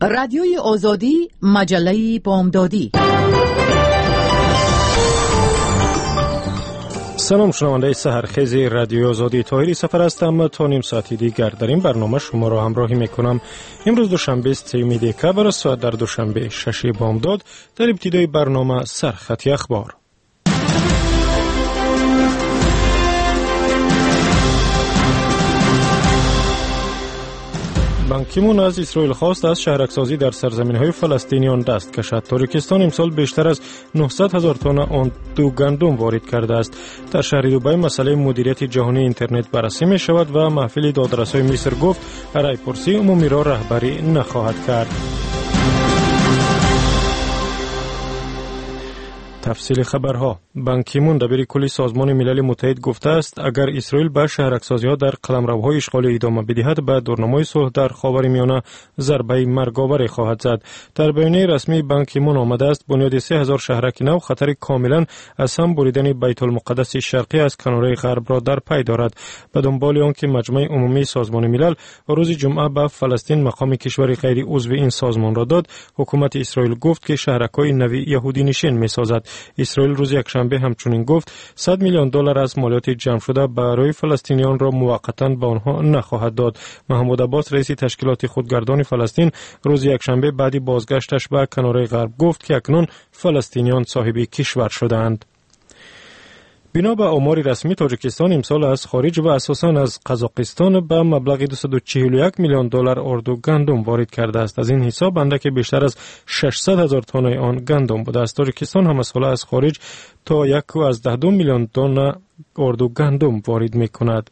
رادیوی آزادی، مجله بامدادی. سلام شنونده سحرخیز رادیو آزادی، طاهری سفر هستم. تا نیم ساعتی دیگر در این برنامه شما را همراهی میکنم. امروز دوشنبه 3 دکبر ساعت در دوشنبه 6 بامداد. در ابتدای برنامه سرخط اخبار. بان کی مون از اسرائیل خواست از شهرکسازی در سرزمین‌های فلسطینیان دست کشد. تاجیکستان امسال بیشتر از 900,000 تن آندو گندم وارد کرده است. در شهر دوبای مسئله مدیریت جهانی اینترنت بررسی می شود و محفل دادرسای مصر گفت رایپرسی عمومی را رهبری نخواهد کرد. تفصیل خبرها. بان کی مون دبیر کلی سازمان ملل متحد گفته است اگر اسرائیل به شهرکسازی‌ها در قلمروهای اشغالی ادامه بدهد به دورنمای صلح در خاورمیانه ضربه مرگاور خواهد زد. در بیانیه رسمی بان کی مون آمده است بنیاد 3000 شهرک نو خطر کاملا از هم بریدن بیت المقدس شرقی از کناره غرب را در پی دارد. به دنبال آنکه مجمع عمومی سازمان ملل روز جمعه به فلسطین مقام کشور غیر عضو این سازمان را داد، حکومت اسرائیل گفت که شهرک‌های نوی یهودی نشین می‌سازد. اسرائیل روز یکشنبه همچنین گفت $100 میلیون از مالیات جمع شده برای فلسطینیان را موقتا به آنها نخواهد داد. محمود عباس رئیس تشکیلات خودگردان فلسطین روز یکشنبه بعد بازگشتش به کناره غرب گفت که اکنون فلسطینیان صاحب کشور شدند. بنا به آمار رسمی تاجیکستان امسال از خارج و اساساً از قزاقستان به مبلغ $241 میلیون آردو گندم وارد کرده است. از این حساب اندک بیشتر از 600,000 تن آن گندم بوده است. تاجیکستان هم سال از خارج تا 1.12 میلیون تن آردو گندم وارد می‌کند.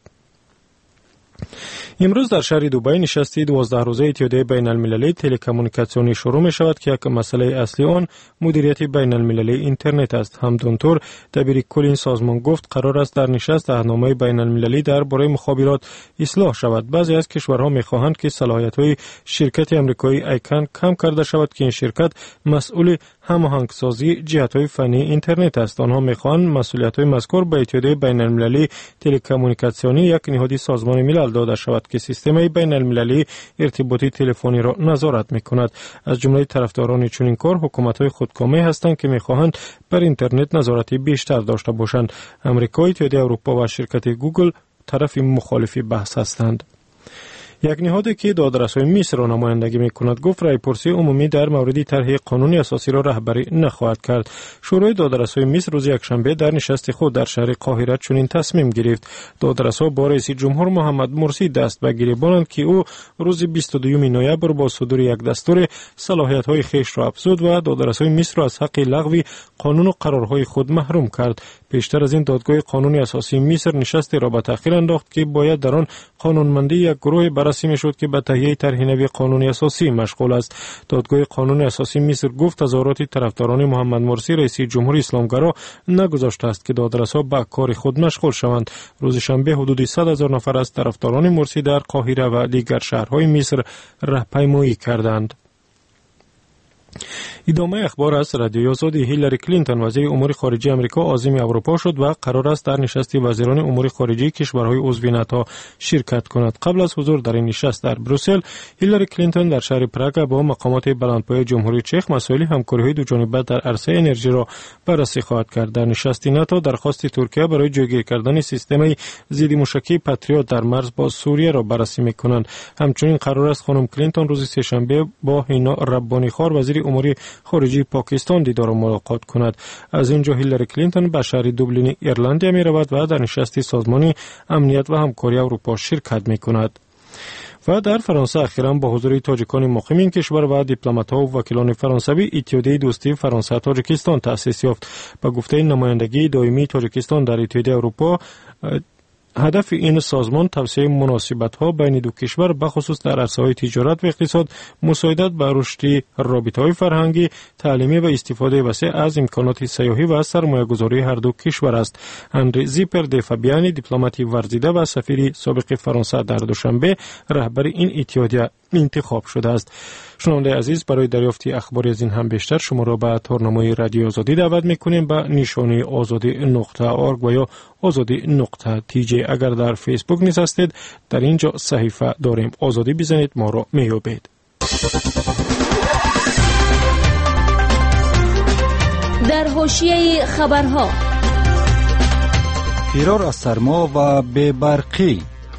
امروز در شهر دوبای نشستی 12 روزه اتحادیه بین المللی تلکمونیکاسیونی شروع می شود که یک مسئله اصلی آن مدیریت بین المللی اینترنت است. همدان طور دبیر کل این سازمان گفت قرار است در نشست عهدنامه بین المللی درباره مخابرات اصلاح شود. بعضی از کشورها می خواهند که صلاحیت‌های شرکت آمریکایی ایکن کم کرده شود که این شرکت مسئول هماهنگسازی جهت‌های فنی اینترنت است. آنها می خواهند مسئولیت‌های مذکور به اتحادیه بین المللی تلکمونیکاسیونی یک نهادی سازمان ملل داده شود که سیستم بین المللی ارتباطی تلفنی را نظارت می‌کند. از جمله طرفداران چنین کار حکومت‌های خودکامه هستند که می‌خواهند بر اینترنت نظارتی بیشتر داشته باشند. آمریکا، اتحادیه اروپا و شرکت گوگل طرف مخالف بحث هستند. یک نهادی که دادرسای مصر را نمایندگی می‌کند گفت رایپرسی عمومی در مورد طرح قانونی اساسی را رهبری نخواهد کرد. شورای دادرسای مصر روز یکشنبه در نشست خود در شهر قاهره چنین تصمیم گرفت. دادرسا با رئیس جمهور محمد مرسی دست به گریبانند که او روز 22 نوامبر با صدور یک دستور صلاحیت‌های خویش را افزود و دادرسای مصر را از حق لغو قانون و قرارهای خود محروم کرد. پیشتر از این دادگاه قانونی اساسی مصر نشست را به تأخیر انداخت که باید در آن قانونمندی یک گروه بررسی می‌شد که به تهیه طرح نوی قانونی اساسی مشغول است. دادگاه قانونی اساسی مصر گفت تظاهرات طرفداران محمد مرسی رئیس جمهور اسلامگرا نگذاشته است که دادرسا به کار خود مشغول شوند. روز شنبه حدود 100,000 نفر از طرفداران مرسی در قاهره و دیگر شهرهای مصر راهپیمایی کردند. ادامه اخبار از رادیو آزادی. هیلاری کلینتون وزیر امور خارجه آمریکا عازم اروپا شد و قرار است در نشست وزیران امور خارجه کشورهای عضو ناتو شرکت کند. قبل از حضور در این نشست در بروسل، هیلاری کلینتون در شهر پراگ با مقامات بلندپایه جمهوری چک مسائل همکاری‌های دوجانبه در عرصه انرژی را بررسی خواهد کرد. در نشست ناتو درخواست ترکیه برای جایگیر کردن سیستم ضد موشکی پاتریوت در مرز با سوریه را بررسی می‌کنند. همچنین قرار است خانم کلینتون روز سه‌شنبه با هینا ربانی خار وزیر امور خارجه پاکستان دیدار و ملاقات کند. از اینجا هیلاری کلینتون به شهر دوبلین ایرلندیا می رود و در نشست سازمان امنیت و همکاری اروپا شرکت می کند. و در فرانسه اخیراً با حضور تاجیکان مقیم این کشور و دیپلمات‌ها و وکیلان فرانسوی اتحادیه دوستی فرانسه تاجیکستان تأسیس یافت. به گفته نمایندگی دائمی تاجیکستان در اتحادیه اروپا، هدف این سازمان توسعه مناسبت‌ها بین دو کشور بخصوص در عرصه‌های تجارت و اقتصاد، مساعدت به رشد رابطه‌های فرهنگی، تعلیمی و استفاده وسیع از امکانات سیاحی و سرمایه‌گذاری هر دو کشور است. اندری زیپر د فابیانی دیپلمات ورزیده و سفیر سابق فرانسه در دوشنبه رهبر این اتحادیه انتخاب شده است. شنونده عزیز، برای دریافت اخباری از این هم بیشتر شما را به تورنمای رادیو آزادی دعوت می‌کنیم به نشانی azadi.org و یا azadi.tj. اگر در فیسبوک نیز هستید در اینجا صحیفه داریم، آزادی بزنید ما را میابید. حاشیه خبرها. فرار از سرما و بی‌برقی.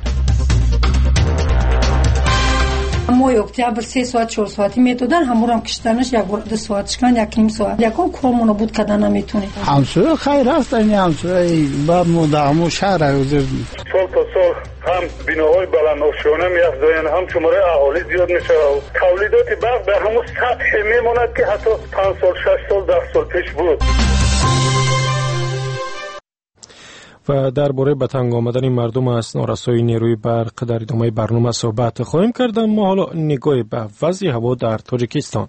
ما اکتبر 3 ساعت 4 ساعتی میتودن، همون کشتنش یک بار 2 ساعت کردن، یک نیم ساعت یکم کارمون بود کردن نمیتونیم. همسایه خیر هستن، همسایه با مدام شهر گذر سال تا سال هم بناهای بلندافشانه می‌افزایند، هم شماره اهالی زیاد میشه و تولیدات برق به همون سطح میماند که حتی 5 سال 6 سال 10 سال پیش بود. و درباره به تنگ آمدن مردم از نارسایی نیروی برق در ادامه برنامه صحبت خواهیم کرد. ما حالا نگاه به وضع هوا در تاجیکستان.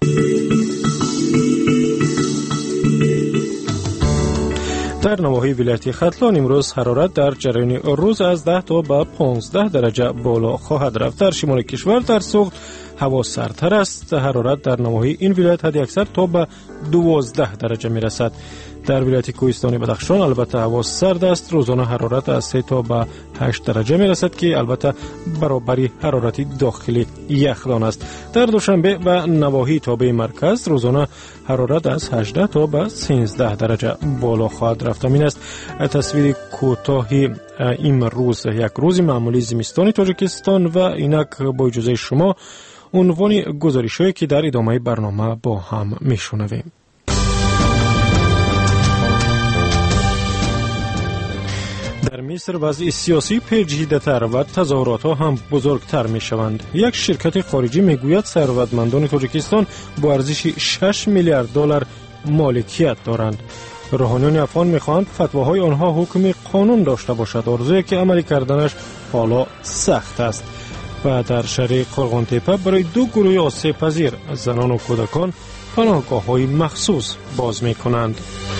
در نواحی ولایت ختلان امروز حرارت در جریان روز از 10 تا به 15 درجه بالا خواهد رفت. در شمال کشور در سوخت هوا سردتر است. حرارت در نواحی این ولایت حد اکثر تا به 12 درجه می رسد. در ولایت کوهستان بدخشان البته هوا سرد است. روزانه حرارت از 3 تا به 8 درجه می رسد که البته برابری حرارت داخلی یخدان است. در دوشنبه و نواحی تابع مرکز روزانه حرارت از 18 تا به 13 درجه بالا خواهد رفت. این است تصویر کوتاهی این روز، یک روز معمولی زمستان تاجیکستان و اینک با اجازه شما عنوان گزارش‌هایی که در ادامه برنامه با هم میشنویم. در مصر وضع سیاسی پیچیده‌تر و تظاهرات‌ها هم بزرگتر می‌شوند. یک شرکت خارجی میگوید ثروتمندان تاجیکستان با ارزش 6 میلیارد دلار مالکیت دارند. روحانیان افغان می‌خواهند فتواهای آنها حکم قانون داشته باشد، آرزویی که عملی کردنش حالا سخت است. و در شهر قرغانتپه برای 2 گروه آسیب پذیر زنان و کودکان پناهگاه‌های مخصوص باز می‌کنند.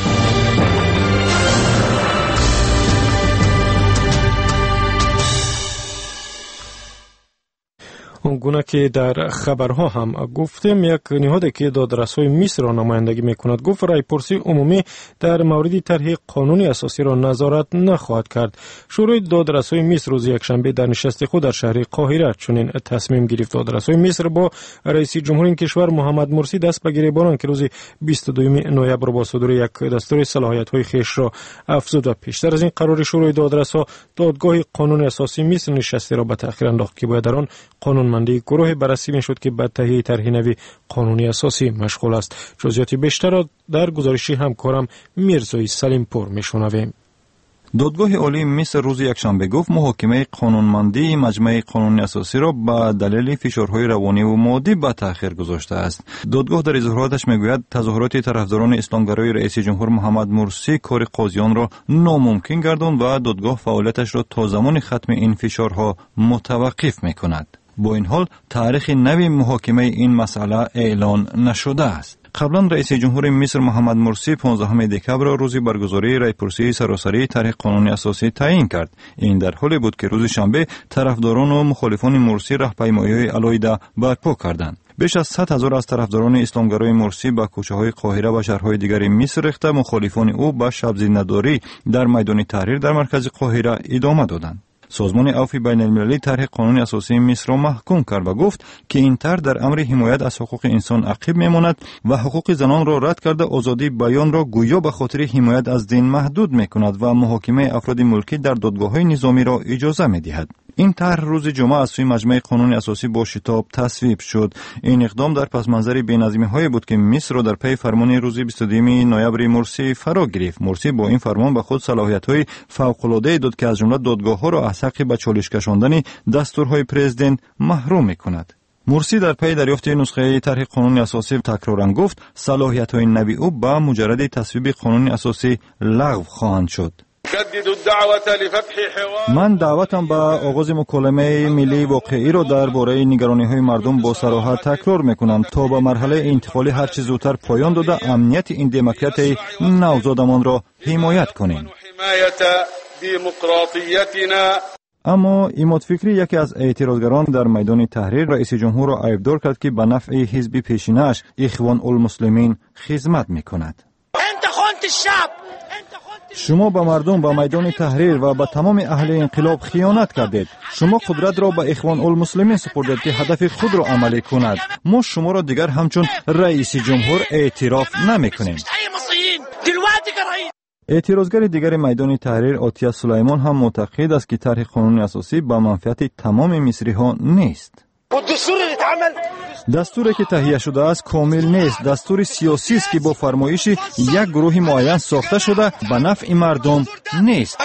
اونگونه که در خبرها هم گفتیم، یک نهادی که دادرسای مصر را نمایندگی میکند گفت رایپرسی عمومی در مورد طرح قانونی اساسی را نظارت نخواهد کرد. شورای دادرسای مصر روز یکشنبه در نشست خود در شهر قاهره چنین تصمیم گرفت. دادرسای مصر با رئیس جمهور این کشور محمد مرسی دست به گریبانند که روز 22 نوامبر با صدور یک دستور صلاحیت‌های خویش را افزود و پیشتر از این قرار شورای دادرسا دادگاه قانون اساسی مصر نشستی را به تأخیر انداخت که باید در آن قانونمندی گروه بررسی میشد که به تهیه طرح نوی قانونی اساسی مشغول است. جزئیات بیشتر را در گزارشی همکارم میرزای سلیمپور میشنویم. دادگاه عالی مصر روز یکشنبه گفت محاکمه قانونمندی مجمع قانونی اساسی را به دلیل فشارهای روانی و مادی به تأخیر گذاشته است. دادگاه در اظهاراتش میگوید تظاهرات طرفداران اسلامگرای رئیس جمهور محمد مرسی کار قاضیان را ناممکن گرداند و دادگاه فعالیتش را تا زمان ختم این فشارها متوقف میکند. با این حال تاریخ نوی محاکمه این مسئله اعلان نشده است. قبلا رئیس جمهور مصر محمد مرسی 15 دکبر روز برگزاری رایپرسی سراسری طرح قانونی اساسی تعیین کرد. این در حالی بود که روز شنبه طرفداران و مخالفان مرسی راهپیمایی‌های علایده برپا کردند. بیش از 100,000 از طرفداران اسلامگرای مرسی به کوچه‌های قاهره و شهرهای دیگر مصر ریخته مخالفان او به شب‌زنده‌داری در میدان تحریر در مرکز قاهره ادامه دادند. سازمان عفو بین المللی طرح قانون اساسی مصر را محکوم کرد و گفت که این طرح در امر حمایت از حقوق انسان عقب میماند و حقوق زنان را رد کرده آزادی بیان را گویا به خاطر حمایت از دین محدود میکند و محاکمه افراد ملکی در دادگاه‌های نظامی را اجازه میدهد. این طرح روز جمعه از سوی مجمع قانون اساسی با شتاب تصویب شد. این اقدام در پس منظر بی‌نظمی‌های بود که مصر را در پی فرمان روز 22 نوامبر مرسی فرا گرفت. مرسی با این فرمان به خود صلاحیت‌های فوق‌العاده داد که از جمله دادگاه‌ها را از حق به چالش کشاندن دستورهای پرزیدنت محروم می‌کند. مرسی در پی دریافت نسخه طرح قانون اساسی تکرارا گفت صلاحیت‌های نوی او با مجرد تصویب قانون اساسی لغو خواهند شد. من دعوتم به آغاز مکالمه ملی واقعی را درباره نگرانی‌های مردم با صراحت تکرار می‌کنم تا به مرحله انتقالی هر چه زودتر پایان داده امنیت این دموکراسی نوزادمان را حمایت کنیم. اما عماد فکری یکی از اعتراضگران در میدان تحریر رئیس جمهور را عیبدار کرد که به نفع حزب پیشینه‌اش اخوان المسلمین خدمت می‌کند. شما به مردم به میدان تحریر و به تمام اهل انقلاب خیانت کردید. شما قدرت را به اخوان المسلمین سپردید که هدف خود را عملی کند. ما شما را دیگر همچون رئیس جمهور اعتراف نمی کنیم. اعتراضگر دیگر میدان تحریر آتیه سلیمان هم معتقد است که طرح قانون اساسی به منفعت تمام مصری ها نیست. دستوری که تهیه شده است کامل نیست. دستور سیاسی است که با فرمایش یک گروه معین ساخته شده به نفع مردم نیست.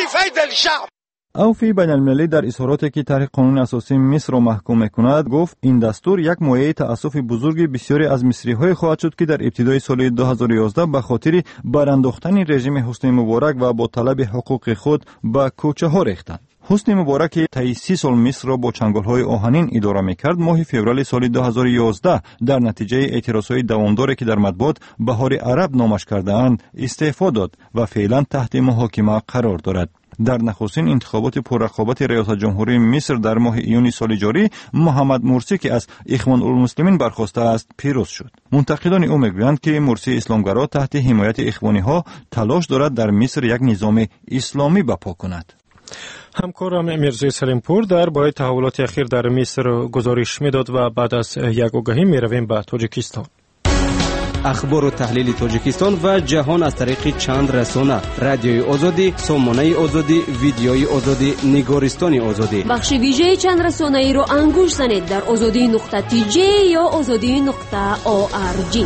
اوفی بین المللی در اظهاراتی که طرح قانون اساسی مصر را محکوم میکند گفت این دستور یک مایه تأسف بزرگی بسیاری از مصری های خواهد شد که در ابتدای سال 2011 به خاطر برانداختن رژیم حسنی مبارک و با طلب حقوق خود به کوچه ها ریختند. حسنی مبارک که طی 30 سال مصر را با چنگال‌های آهنین اداره می‌کرد، ماه فوریه سال 2011 در نتیجه اعتراض‌های دوامداری که در مطبوعات بهار عرب نامش کرده‌اند استعفا داد و فعلا تحت محاکمه قرار دارد. در نخستین انتخابات پررقابت ریاست جمهوری مصر در ماه ایون سال جاری، محمد مرسی که از اخوان المسلمین برخواسته است پیروز شد. منتقدان او میگویند که مرسی اسلامگرا تحت حمایت اخوانی‌ها تلاش دارد در مصر یک نظام اسلامی برپا کند. همکارم میرزای سلیمپور در باره تحولات اخیر در مصر گزارش میداد و بعد از یک آگهی میرویم به تاجیکستان. اخبار و تحلیل تاجیکستان و جهان از طریق چند رسانه: رادیوی آزادی، سامانه آزادی، ویدیوی آزادی، نگارستان آزادی. بخش ویژه چند رسانه ای را انگوش زنید در azadi.tj یا azadi.org.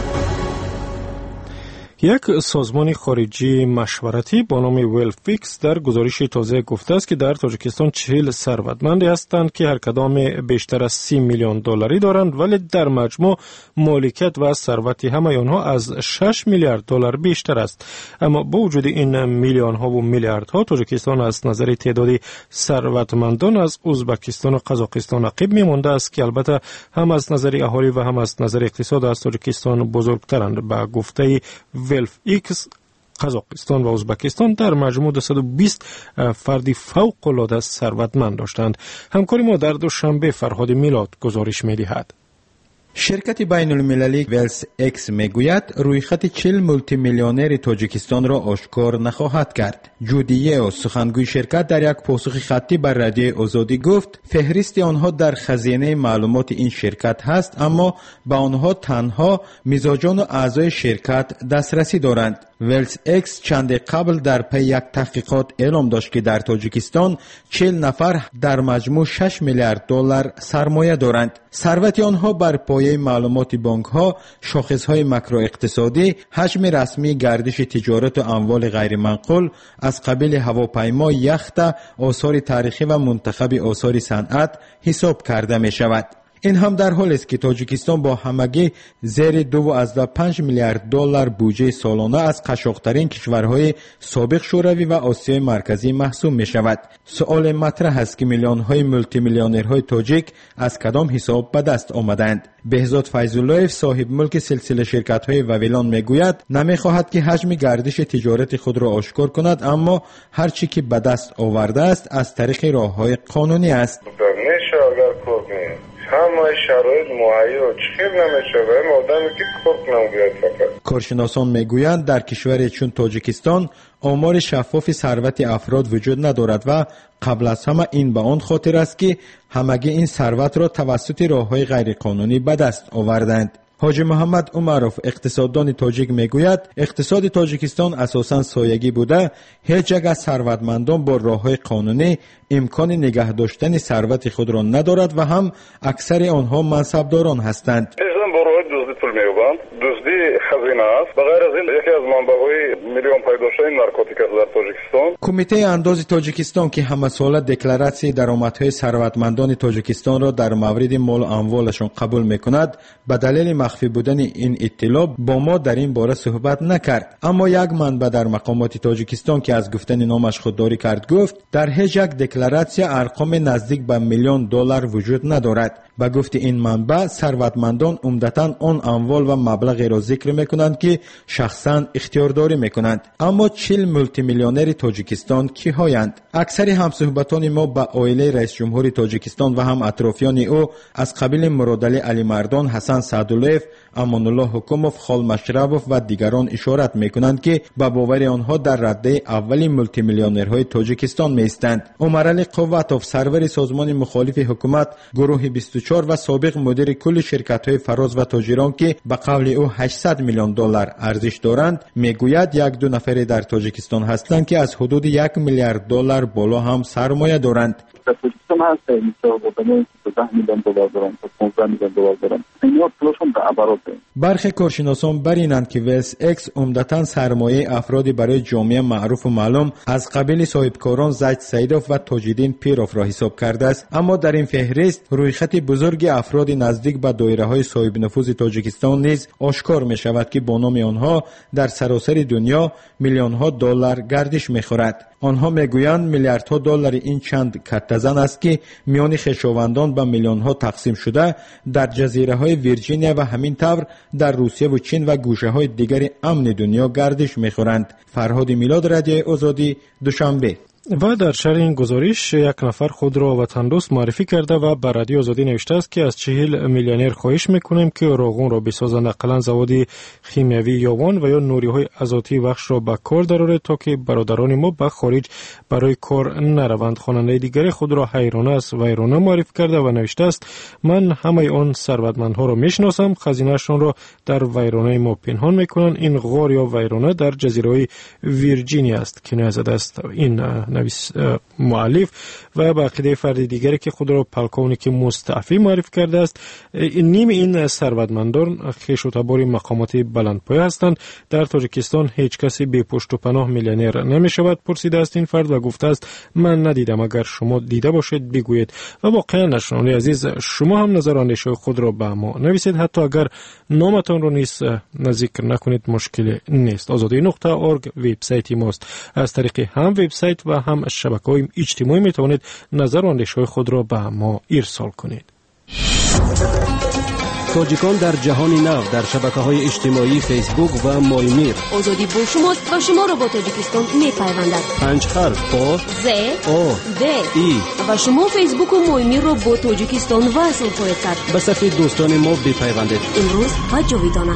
یک سازمان خارجی مشورتی با نام ولفیکس در گزارش تازه گفته است که در تاجیکستان 40 ثروتمندی هستند که هر کدام بیشتر از 30 میلیون دلاری دارند، ولی در مجموع مالکیت و ثروت همه آنها از 6 میلیارد دلار بیشتر است. اما با وجود این میلیون ها و میلیاردها، تاجیکستان از نظر تعداد ثروتمندان از ازبکستان و قزاقستان عقب میمانده است که البته هم از نظر اهالی و هم از نظر اقتصاد از تاجیکستان بزرگترند. به گفته ولف ایکس، قزاقستان و ازبکستان در مجموع 220 فردی فوق العاده ثروتمند داشتند. همکار ما در دوشنبه فرهاد میلاد گزارش می‌دهد. شرکت بین المللی ولس اکس میگوید روی خط 40 مولتی میلیونر تاجیکستان را آشکار نخواهد کرد. جودیه و سخنگوی شرکت در یک پاسخ خطی بر رادیو آزادی گفت فهرست آنها در خزینه معلومات این شرکت هست، اما به آنها تنها مزاجان و اعضای شرکت دسترسی دارند. ولس اکس چند قبل در پی یک تحقیقات اعلام داشت که در تاجیکستان 40 نفر در مجموع 6 میلیارد دلار سرمایه دارند. ثروت آنها بر پایه معلومات بانک ها، شاخص های ماکرو اقتصادی، حجم رسمی گردش تجارت و اموال غیر منقول از قبیل هواپیما، یخت، آثار تاریخی و منتخب آثار صنعت حساب کرده می شود. این هم در حالی است که تاجیکستان با همگی زیر 2.5 میلیارد دلار بودجه سالانه از قشاق‌ترین کشورهای سابق شوروی و آسیای مرکزی محسوب می شود. سوال مطرح است که میلیون‌های مولتی میلیونرهای تاجیک از کدام حساب به دست آمدند. بهزاد فیض‌اللهیف صاحب ملک سلسله شرکت‌های وویلان میگوید نمی‌خواهد که حجم گردش تجارت خود را آشکار کند، اما هر چی که به دست آورده است از طریق راه‌های قانونی است. همه شرایط مهیا چیزی نمیشه و این آدمی که کورک نمیگوید. فقط کارشناسان میگویند در کشوری چون تاجیکستان آمار شفاف ثروت افراد وجود ندارد و قبل از همه این به آن خاطر است که همگی این ثروت را توسط راه‌های غیرقانونی به دست آوردند. حاجی محمد عمروف اقتصاددان تاجیک میگوید اقتصاد تاجیکستان اساساً سایگی بوده، هیچ یک از ثروتمندان با راه‌های قانونی امکان نگه داشتن ثروت خود را ندارد و هم اکثر آنها منصبداران هستند. دزدی خزینه است. بغیر از این یکی از منبع‌های میلیون پیداشته نارکوتیک است در تاجیکستان. کمیته انداز تاجیکستان که همه ساله دکلراسیون درآمدهای ثروتمندان تاجیکستان را در مورد مال و اموالشان قبول میکند، به دلیل مخفی بودن این اطلاع با ما در این باره صحبت نکرد. اما یک منبع در مقامات تاجیکستان که از گفتن نامش خودداری کرد گفت در هیچ یک دکلراسیون ارقام نزدیک به میلیون دلار وجود ندارد. به گفت این منبع ثروتمندان عمدتاً آن اموال و مبلغی را ذکر میکنند که شخصاً اختیارداری میکنند. اما 40 مولتی میلیونر تاجیکستان کیهایند؟ اکثر همصحبتان ما به عائله رئیس جمهور تاجیکستان و هم اطرافیان او از قبیل مرادعلی علی مردان، حسن سعداللهیف، امان الله حکوموف، خال مشربوف و دیگران اشارت میکنند که به باور آنها در رده اولی مولتی میلیونرهای تاجیکستان میستند. عمر علی قوتوف سرور سازمان مخالف حکومت گروه 24 و سابق مدیر کل شرکت‌های فراز و تاجران که به قول او 800 میلیون دلار ارزش دارند، میگوید یک دو نفری در تاجیکستان هستند که از حدود 1 میلیارد دلار بالا هم سرمایه دارند. تاجیکستان هست مثلا بودن 10 میلیون دلار دارند، 15 میلیون دلار دارند. اینا پولشون به عبارات. برخی کارشناسان برینند که ویلز اکس عمدتاً سرمایه افرادی برای جامعه معروف و معلوم از قبیل صاحبکاران زید سیدوف و تاج‌الدین پیروف را حساب کرده است، اما در این فهرست رویخط بزرگ افراد نزدیک به دایره‌های صاحب نفوذ تاجیکستان نیز آشکار می‌شود که با نام آنها در سراسر دنیا میلیون‌ها دلار گردش می‌خورد. آنها میگویند میلیاردها دلار این چند کتزن است که میان خویشاوندان به میلیون‌ها تقسیم شده در جزیره‌های ویرجینیا و همین طور در روسیه و چین و گوشه‌های دیگر امن دنیا گردش می‌خورند. فرهاد میلاد، رادیوی آزادی، دوشنبه. و در شرح این گزارش یک نفر خود را وطن دوست معرفی کرده و بر رادیو آزادی نوشته است که از 40 میلیونر خواهش میکنیم که روغن را بسازند، اقلا زواد خیمیوی یاوان و یا نوری‌های ازاتی بخش را به کار درآورد تا که برادران ما به خارج برای کار نروند. خواننده دیگر خود را حیرانه است ویرانه معرفی کرده و نوشته است من همه آن ثروتمندها را میشناسم، خزینه‌شان را در ویرانه ما پنهان میکنند. این غار یا ویرانه در جزیره ویرجینیا است که نزد است. این نویس مؤلف و با عقیده فرد دیگری که خود را پلکونیک مستعفی معرفی کرده است. نیم این ثروتمندان خویش و تبار مقامات بلندپایه هستند. در تاجیکستان هیچ کسی بی پشت و پناه میلیونر نمی شود پرسیده است این فرد و گفته است من ندیدم، اگر شما دیده باشید بگویید. و واقعا نشنونده عزیز، شما هم نظر و اندیشه خود را به ما نویسید، حتی اگر نامتان را نیز ذکر نکنید مشکلی نیست. azadi.org وبسایت ماست. از طریق هم وبسایت و هم شبکه‌های اجتماعی می توانید نظر و اندیشه‌های خود را به ما ارسال کنید. تاجیکان در جهان نو در شبکه‌های اجتماعی فیسبوک و مایمیر. آزادی با شماست و شما را با تاجیکستان می‌پیوندد. 5 حرف با ز او د ای و شما فیسبوک و مایمیر را با تاجیکستان وصل خواهید کرد. به صفحه دوستان ما بپیوندید. امروز و جاویدانه.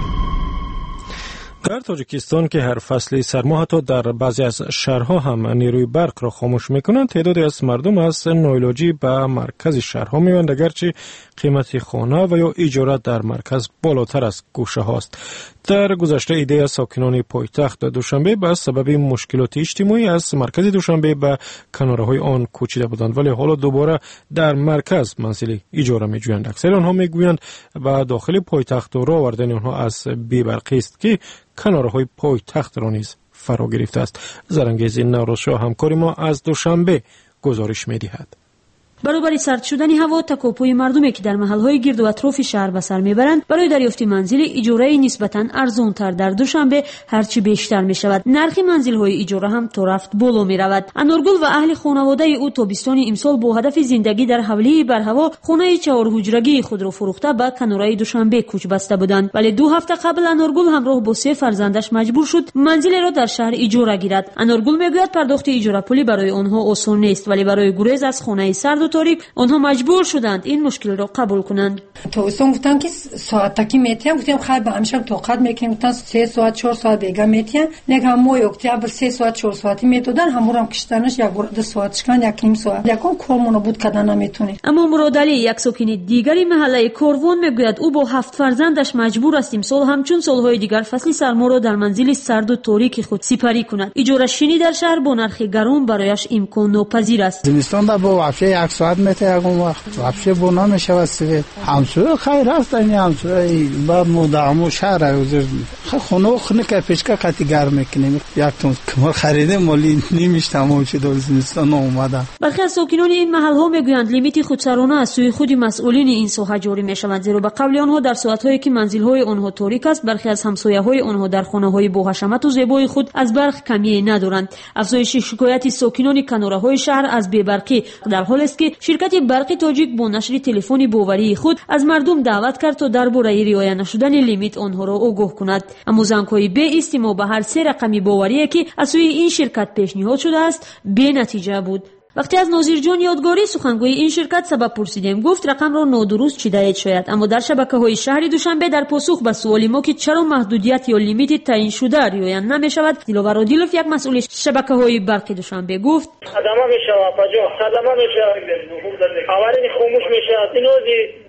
در تاجیکستان که هر فصل سرما حتی در بعضی از شهرها هم نیروی برق را خاموش میکنند، تعدادی از مردم از نوعلاجی به مرکز شهرها میوند، اگرچه قیمت خانه و یا اجاره در مرکز بالاتر از گوشه هاست. در گذشته ایده از ساکنان پایتخت دوشنبه به سبب مشکلات اجتماعی از مرکز دوشنبه به کنارهای آن کوچیده بودند، ولی حالا دوباره در مرکز منزلی اجاره میجویند. اکثر آنها میگویند به داخل پایتخت راه آوردن آنها از بی‌برقی است که کنارهای پایتخت را نیز فرا گرفته است. زرنگیز نوروزشاه همکار ما از دوشنبه گزارش می‌دهد. برابر سرد شدن هوا، تکاپوی مردمی که در محل‌های گرد و اطراف شهر به سر میبرند برای دریافت منزل اجاره نسبتاً ارزان‌تر در دوشنبه هرچی بیشتر میشود. نرخ منزل‌های اجاره هم تا رفت بالا میرود. انارگل و اهل خانواده او تابستان امسال با هدف زندگی در حوله بر هوا خانه 4 حجرگی خود را فروخته به کنارهای دوشنبه کوچ بسته بودند، ولی 2 هفته قبل انارگل همراه با 3 فرزندش مجبور شد منزل را در شهر اجاره گیرد. انارگل میگوید پرداخت اجاره پولی برای آنها آسان نیست، ولی برای گریز از خانه سرد تاریک آنها مجبور شدند این مشکل را قبول کنند. توسون گفتن که ساعتکی میتیم، گفتیم خیلی به همیشه طاقت میکنیم، گفتن 3 ساعت 4 ساعت دیگه میتیم، لیکن همو اکتبر 3 ساعت 4 ساعتی میتودن، همورم کشتنش یک بار 2 ساعت شکن، یک نیم ساعت یکون کارمون بود کردن نمیتونیم. اما مراد علی یک ساکن دیگری محله کاروان میگوید او با 7 فرزندش مجبور است امسال همچون سالهای دیگر فصل سرما را در منزل سرد و تاریک خود سپری کند. اجاره شینی در شهر با نرخ گران برایش امکان ناپذیر است. زمستان با وحشه 1 ساعت میته یکون وقت وحشه بنا میشود سوید. همسایه خیر است، این همسایه با مدام شهر گذر خونه خونه که پیشکا قطی گرم میکنیم، یک تون کمر خریده مالی نمیش تمام شد و زمستان اومده. برخی از ساکنان این محل ها میگویند لیمیت خودسرانه از سوی خود مسئولین این ساحه جاری میشود، زیرا به قول آنها در ساعت‌هایی که منزل‌های آنها تاریک است برخی از همسایه‌های آنها در خانه‌های با حشمت و زیبای خود از برق کمی ندارند. افزایش شکایت ساکنان کناره‌های شهر از بی‌برقی در حالی است که شرکت برق تاجیک با نشر تلفن باوری خود از مردم دعوت کرد تا درباره رعایت نشدن لیمیت آنها را آگاه کند. اما زنگ‌های بی استماع به هر 3 رقمی باوری که از سوی این شرکت پیشنهاد شده است بی نتیجه بود. وقتی از ناظر جان یادگاری سخنگوی این شرکت سبب پرسیدیم، گفت رقم را نادرست چیده شاید، اما در شبکه‌های شهری دوشنبه در پاسخ به سوال ما که چرا محدودیت یا لیمیت تعیین شده رعایت نمی‌شود، دیلوار عادلوف یک مسئول شبکه‌های برق دوشنبه گفت خدمات میشه پجا خدمات میشه اولین خاموش میشه اینوزی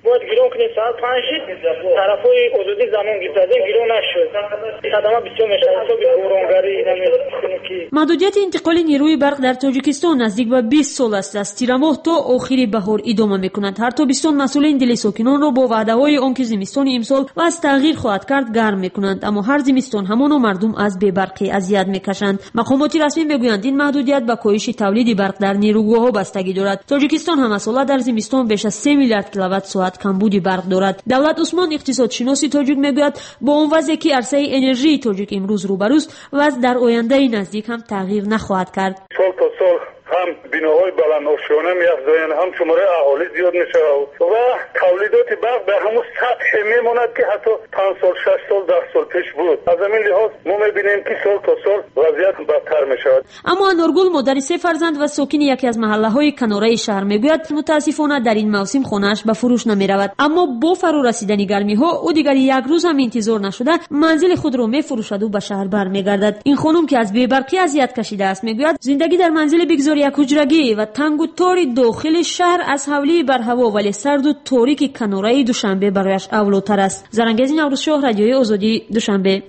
باید گیرون کنیم ساعت 5 طرفای آزادی زمان گرفتیم گیرون نشد. صدمه بسیار میشه حساب گورانگری محدودیت انتقال نیروی برق در تاجیکستان نزدیک به 20 سال است. از تیر ماه تا آخر بهار ادامه میکند. هر تابستان مسئولین دل ساکنان را با وعده‌های آنکه زمستان امسال و از تغییر خواهد کرد گرم میکنند، اما هر زمستان همان مردم از بی‌برقی اذیت میکشند. مقامات رسمی میگویند این محدودیت به کاهش تولید برق در نیروگاه‌ها بستگی دارد. تاجیکستان هم ساله در زمستان بیش از 3 میلیارد کیلووات ساعت کمبود برق دارد. دولت عثمان اقتصادشناسی تاجیک میگوید با اون وضعی که عرصه انرژی تاجیک امروز روبروست وضع در آینده نزدیک هم تغییر نخواهد کرد. سال تا سال هم بناهای بلند آشیانه می‌افزایند، هم شماره اهالی زیاد میشه و تولیدات برق به همون سطح میماند که حتی 5 سال 6 سال 10 سال پیش بود. از همین لحاظ ما می‌بینیم که سال تا سال وضعیت بدتر میشود. اما انارگل مادر 3 فرزند و ساکن یکی از محله‌های کناره شهر میگوید متاسفانه در این موسم خانه‌اش به فروش نمی‌رود، اما با فرو رسیدن گرمی‌ها او دیگر یک روز هم انتظار نشده منزل خود را می‌فروشد و به شهر برمیگردد. این خانم که از بی‌برقی اذیت کشیده است میگوید زندگی در منزل بگذار یک حجرگی و تنگ و تار داخل شهر از حوله بر هوا ولی سرد و تاریک کناره دوشنبه برایش اولوتر است. زرنگیز نوروزشاه، رادیوی آزادی، دوشنبه.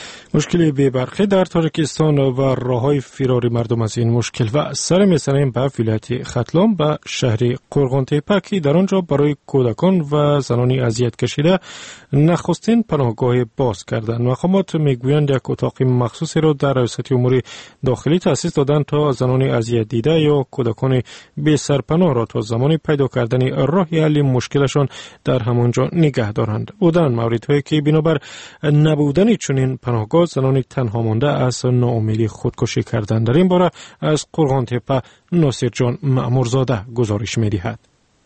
مشکل بی‌برقی در تاجیکستان و راههای فرار مردم از این مشکل و سر می‌زنیم به ولایت ختلام و شهر قرغان‌تپه که در آنجا برای کودکان و زنانی اذیت کشیده نخستین پناهگاه باز کردند. مقامات میگویند یک اتاق مخصوصی را در ریاست امور داخلی تأسیس دادند تا زنان اذیت دیده یا کودکان بی سرپناه را تا زمانی پیدا کردن راه حل مشکلشان در همانجا نگه دارند. بودند موردهایی که بنابر نبودن چنین پناهگاه زنان تنها مانده از ناامیدی خودکشی کردند. در این باره از قرغان‌تپه ناصر جان مأمورزاده گزارش می‌دهد.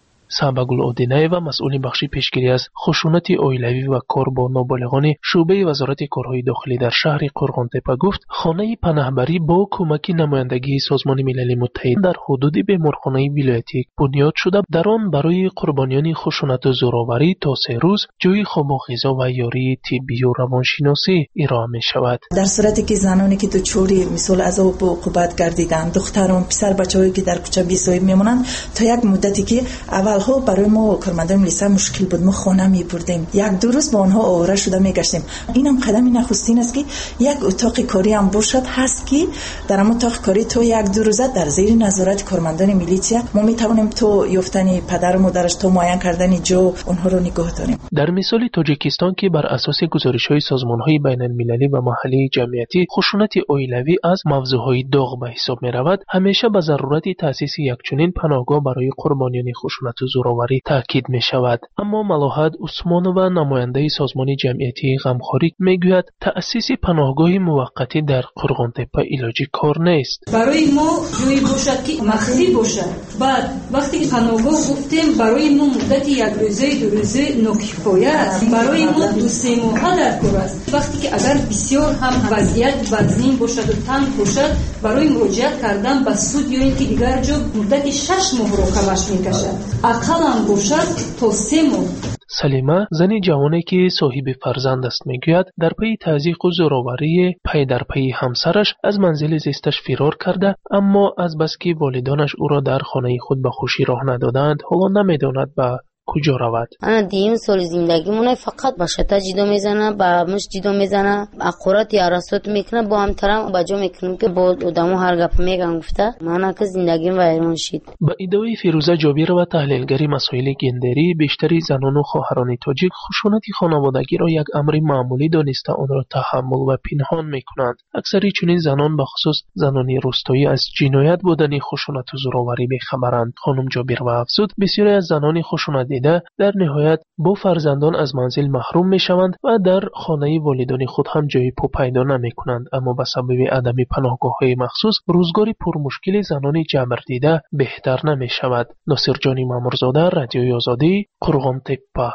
سنبگل اودینایوا مسئول بخش پیشگیری از خشونت عائلوی و کار با نابالغان شعبه وزارت کارهای داخلی در شهر قرغان‌تپه گفت خانه پناهبری با کمک نمایندگی سازمان ملل متحد در حدود بیمارخانه ولایتی بنیاد شده. در آن برای قربانیان خشونت و زورآوری تا 3 روز جای خواب و غذا و یاری طبی و روانشناسی ارائه می شود. در صورتی که زنانی که دچار مثال عذاب و عقوبت گردیدند، دختران پسر بچه‌هایی که در کوچه بی‌صاحب میمونند، تا یک مدتی که اول برای ما کارمندان ملیسا مشکل بود، ما خانه می‌بردیم، 1-2 روز با آنها آواره شده میگشتیم. اینم قدم نخستین است که یک اتاق کاری هم باشد هست که در اون اتاق کاری تو 1-2 روزه در زیر نظارت کارمندان میلیسا ما میتوانیم تو یافتن پدر و مادرش، تو معاین کردن جو اونها رو نگاه داریم. در مثال تاجیکستان که بر اساس گزارش‌های سازمان‌های بین‌المللی و محلی جمعیتی خشونت عائلوی از موضوع‌های داغ به حساب می‌رود، همیشه به ضرورت تأسیس یک چنین پناهگاه برای قربانیان خشونت و زورآوری تاکید می شود. اما ملاحظ عثمان و نماینده سازمان جمعیتی غمخواری میگوید تأسیس پناهگاه موقتی در قرغان‌تپه علاجی کار نیست. برای ما جایی باشد که مخفی باشد. بعد وقتی که پناهگاه گفتیم برای ما مدت 1 روزه 2 روزه ناکفایه است. برای ما 2-3 ماه در کار است. وقتی که اگر بسیار هم وضعیت بدنین باشد و تنگ باشد، برای مراجعه کردن به سود یا اینکه دیگر جا مدت 6 ماه رو کمش میکشد. اقلم باشد تا 3 ماه. سلیمه زنی جوانی که صاحب فرزند است میگوید در پی تضییق و زورآوری پی در پی همسرش از منزل زیستش فرار کرده، اما از بس که والدانش او را در خانه خود به خوشی راه ندادند حالا نمیداند به کجا رود. انا دیم سال زندگیمون فقط با شتا جیدو میزنه، با مش جیدو میزنه، اقورات یا راسوت میکنه، با هم طرف باجو میکنم که با آدمو هر گپ میگن. گفته من که زندگیم ویران شد. با ادعای فیروزه جابیر و تحلیلگری مسائل گندری، بیشتری زنان و خواهران تاجیک خشونت خانوادگی را یک امر معمولی دانسته آن را تحمل و پنهان میکنند. اکثری چنین زنان به خصوص زنان روستایی از جنایت بودن خشونت و زورآوری بی‌خبرند. خانم جابیر و افزود بسیاری از زنان خشونت دیده در نهایت با فرزندان از منزل محروم می شوند و در خانه والدان خود هم جای پا پیدا نمی کنند، اما به سبب عدم پناهگاه های مخصوص روزگاری پرمشکل زنان جبر دیده بهتر نمی شود. ناصر جان مأمورزاده، رادیوی آزادی، قرغان‌تپه.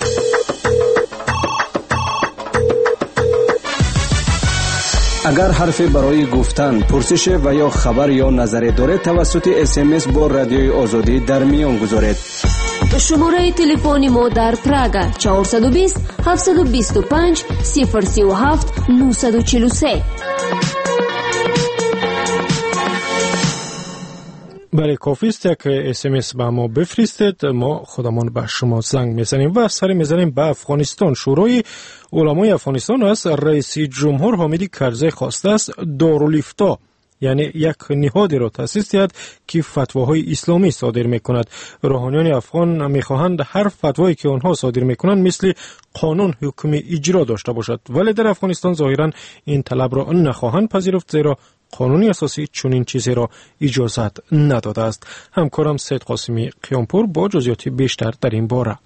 اگر حرفی برای گفتن، پرسش و یا خبر یا نظری دارید توسط SMS با رادیوی آزادی در میان گذارید. شماره تلفنی ما در پراگ 420 725 037 943. بله کافی است یک SMS به ما بفرستید، ما خودمان به شما زنگ میزنیم و سر میزنیم به افغانستان. شورای علمای افغانستان از رئیس جمهور حامد کرزی خواسته است دارالافتاء یعنی یک نهادی را تأسیس کرد که فتواهای اسلامی صادر میکند. روحانیان افغان میخواهند هر فتوایی که آنها صادر میکنند مثل قانون حکم اجرا داشته باشد، ولی در افغانستان ظاهرا این طلب را نخواهند پذیرفت، زیرا قانون اساسی چنین چیزی را اجازت نداده است. همکارم سید قاسمی قیامپور با جزئیات بیشتر در این باره.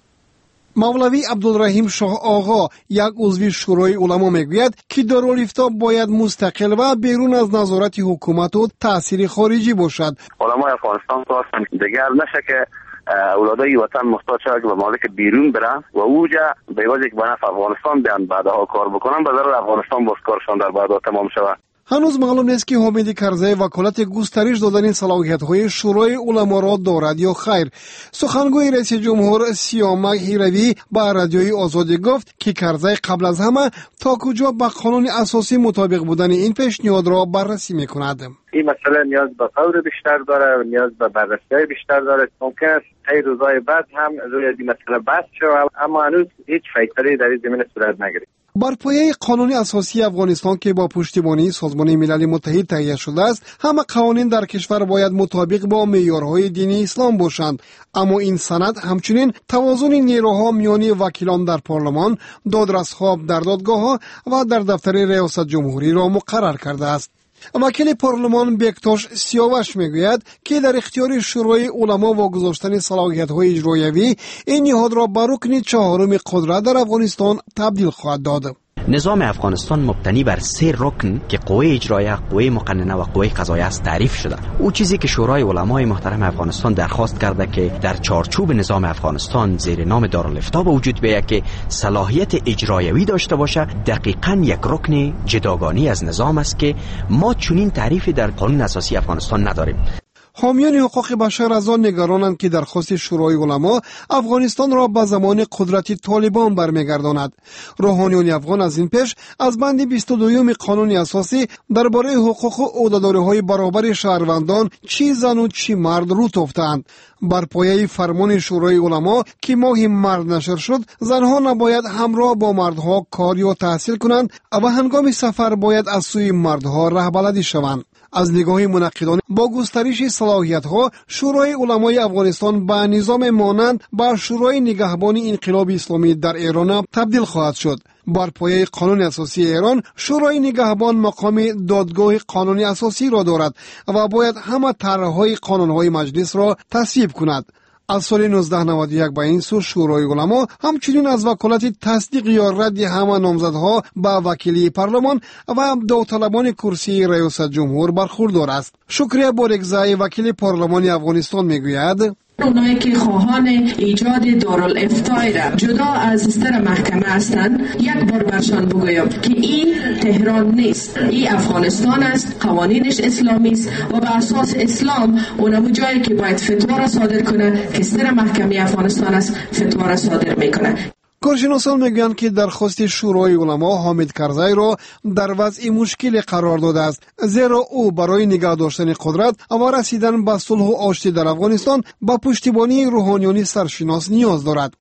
مولوی عبدالرحیم شاه آقا یک عضو شورای علما میگوید که دارالافتاء باید مستقل و بیرون از نظارت حکومت و تأثیر خارجی باشد. علمای افغانستان خواستن دیگر نشه که اولادای وطن محتاج شود که به مالک بیرون برن و اوجا به وجه که به نفع افغانستان بیان بعدها کار بکنن به ضرر افغانستان باز کارشان در بعدها تمام شود. هنوز معلوم نیست که حامد کرزی وکالت گسترش دادن صلاحیت‌های شورای علما را دارد یا خیر. سخنگوی رئیس جمهور سیامک هیروی با رادیوی آزادی گفت که کرزی قبل از همه تا کجا با قانون اساسی مطابق بودن این پیشنهاد را بررسی می‌کند. این مسئله نیاز به غور بیشتر داره و نیاز به بررسی بیشتر داره. ممکن است ای روزهای بعد هم روی این مسئله بحث شود، اما هنوز هیچ فیصله در این زمینه صورت نگرفته. بر پایه قانون اساسی افغانستان که با پشتیبانی سازمان ملل متحد تهیه شده است، همه قوانین در کشور باید مطابق با معیارهای دینی اسلام باشند، اما این سند همچنین توازن نیروها میان وکیلان در پارلمان، دادرس‌ها در دادگاه‌ها و در دفتر ریاست جمهوری را مقرر کرده است. وکیل پارلمان بکتاش سیاوش میگوید که در اختیار شورای علما واگذاشتن صلاحیت‌های اجرایوی این نهاد را به رکن چهارم قدرت در افغانستان تبدیل خواهد داد. نظام افغانستان مبتنی بر 3 رکن که قوه اجرایه، قوه مقننه و قوه قضاییه است تعریف شده. او چیزی که شورای علمای محترم افغانستان درخواست کرده که در چارچوب نظام افغانستان زیر نام دارالافتاء به وجود بیاید که صلاحیت اجرایوی داشته باشه، دقیقاً یک رکن جداگانه از نظام است که ما چنین تعریفی در قانون اساسی افغانستان نداریم. حامیان حقوق بشر از آن نگرانند که درخواست شورای علما افغانستان را به زمان قدرت طالبان برمیگرداند. روحانیان افغان از این پیش از بند 22 قانون اساسی درباره حقوق و عهده‌داری‌های برابر شهروندان چی زن و چی مرد رو تافتند. بر پایه فرمان شورای علما که ماه مرد نشر شد، زنها نباید همراه با مردها کار یا تحصیل کنند و هنگام سفر باید از سوی مردها رهبردی شوند. از نگاه منقدان با گسترش صلاحیت‌ها شورای علمای افغانستان به نظام مانند با شورای نگهبان انقلاب اسلامی در ایران تبدیل خواهد شد. بر پایه قانون اساسی ایران شورای نگهبان مقام دادگاه قانونی اساسی را دارد و باید همه طرح‌های قانون‌های مجلس را تصویب کند. از سال 1991 به این سو شورای علما همچنین از وکالت تصدیق یا رد همه نامزدها به وکیلی پارلمان و داوطلبان کرسی ریاست جمهور برخوردار است. شکریه بارگزای وکیل پارلمان افغانستان میگوید اونایی که خواهان ایجاد دارالافتاء را جدا از سر محکمه هستند، یک بار برشان بگویم که این تهران نیست، این افغانستان است، قوانینش اسلامی است و به اساس اسلام اونم جایی که باید فتوا را صادر کنه که سر محکمه افغانستان است فتوا را صادر میکنه. کارشناسان میگویند که درخواست شورای علما حامد کرزی را در وضع مشکل قرار داده است، زیرا او برای نگه داشتن قدرت و رسیدن به صلح و آشتی در افغانستان با پشتیبانی روحانیون سرشناس نیاز دارد.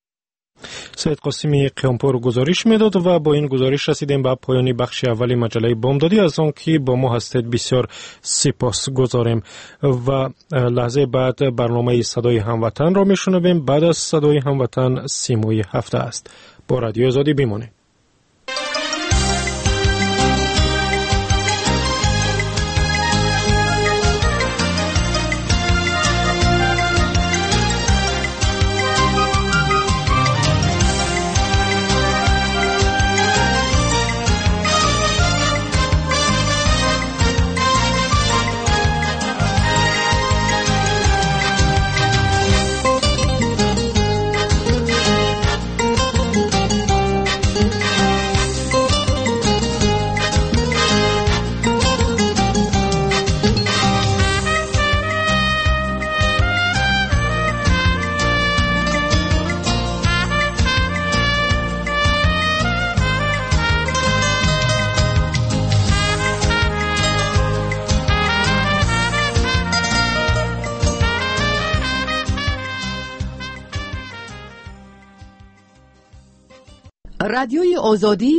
سید قاسمی قیامپور گزارش میداد و با این گزارش رسیدیم به پایان بخش اولی مجله بامدادی. از آن که با ما هستید بسیار سپاس گذاریم و لحظه بعد برنامه صدای هموطن را میشنویم. بعد از صدای هموطن سیموی هفته است. با رادیو آزادی بمانید. رادیوی آزادی